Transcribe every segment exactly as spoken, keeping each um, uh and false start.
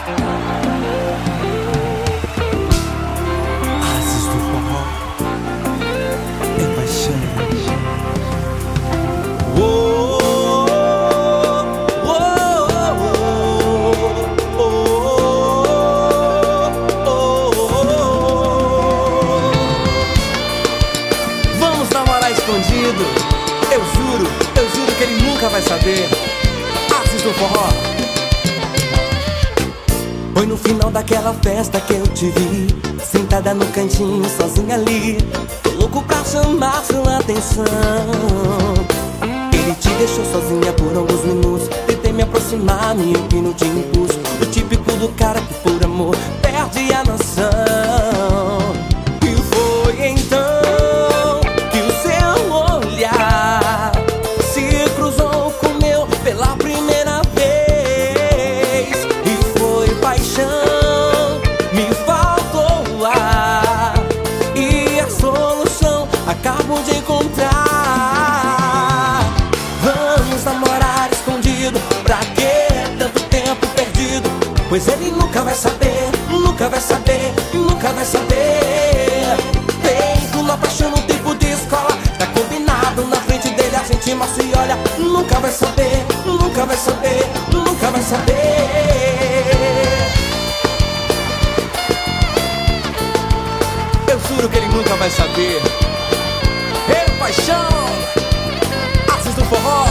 Ases do forró é paixão. Oh, oh, oh, oh, oh, oh. Vamos namorar escondido. Eu juro, eu juro que ele nunca vai saber. Ases do forró. Foi no final daquela festa que eu te vi, sentada no cantinho, sozinha ali. Tô louco pra chamar sua atenção. Ele te deixou sozinha por alguns minutos. Tentei me aproximar, me empino de impulso. O típico do cara que por amor perde a noção. E foi então que o seu olhar se cruzou com o meu pela primeira vez. E foi paixão, me faltou o ar, e a solução acabo de encontrar. Vamos namorar escondido, pra que tanto tempo perdido? Pois ele nunca vai saber, nunca vai saber, nunca vai saber. Feito na paixão no tempo de escola, tá combinado, na frente dele a gente mal se olha. Nunca vai saber, nunca vai saber, nunca vai saber. Eu juro que ele nunca vai saber. Ei, paixão, Ases do forró.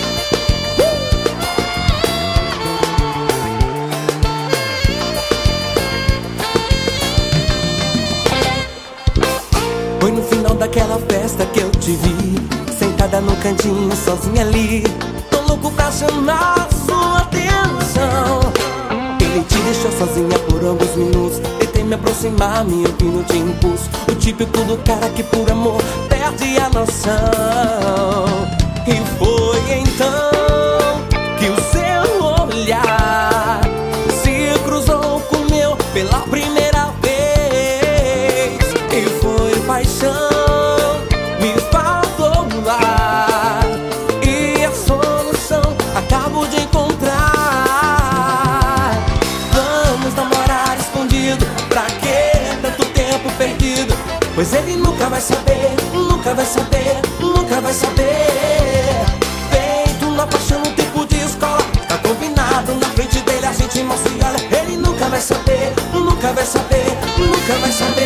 Foi no final daquela festa que eu te vi, sentada no cantinho, sozinha ali. Tô louco pra chamar sua atenção. Ele te deixou sozinha por alguns minutos. Tentei me aproximar, me empino de impulso. O típico do cara que por amor perde a noção. E foi então que o seu olhar se cruzou com o meu pela primeira vez. E foi paixão, me faltou o ar, e a solução acabo de encontrar. Vamos namorar escondido, pra que tanto tempo perdido? Pois ele nunca vai saber, nunca vai saber, nunca vai saber. Feito na paixão no tempo de escola, tá combinado, na frente dele a gente mal se olha. Ele nunca vai saber, nunca vai saber, nunca vai saber.